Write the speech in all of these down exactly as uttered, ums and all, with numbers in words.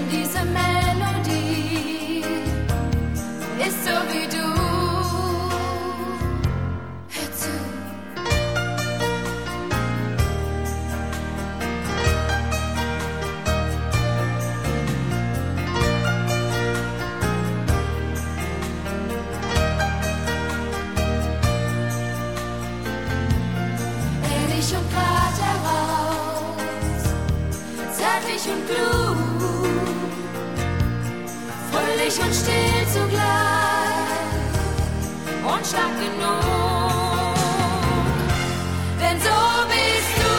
diese Melodie ist so wie du. Hör zu. Ehrlich und grad heraus, zärtlich und klug, fröhlich und still zugleich und stark genug. Denn so bist du,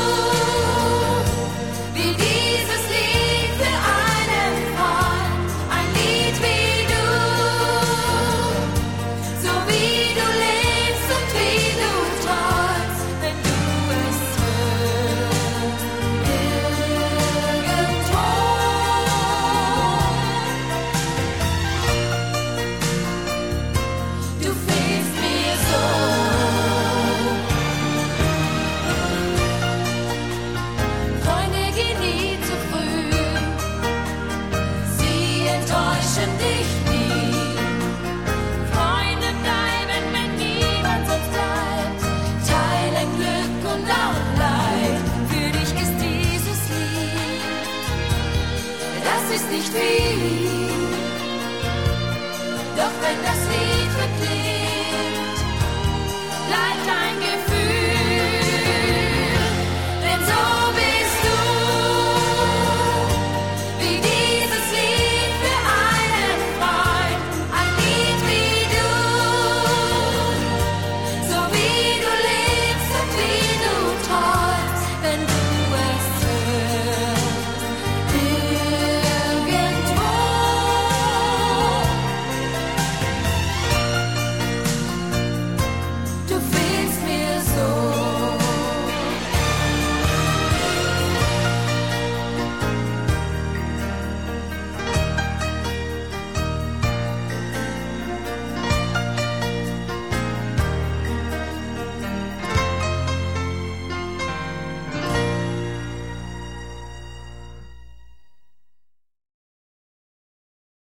wie dieses Lied für einen Freund, ein Lied wie du, so wie du lebst und wie du träumst, wenn du es hörst, irgendwo. Du fehlst mir so. Freunde gehen nie zu früh, sie enttäuschen dich nie. Freunde bleiben, wenn niemand sonst bleibt, teilen Glück und auch Leid. Für dich ist dieses Lied, das ist nicht viel. Doch wenn das Lied verklingt, bleibt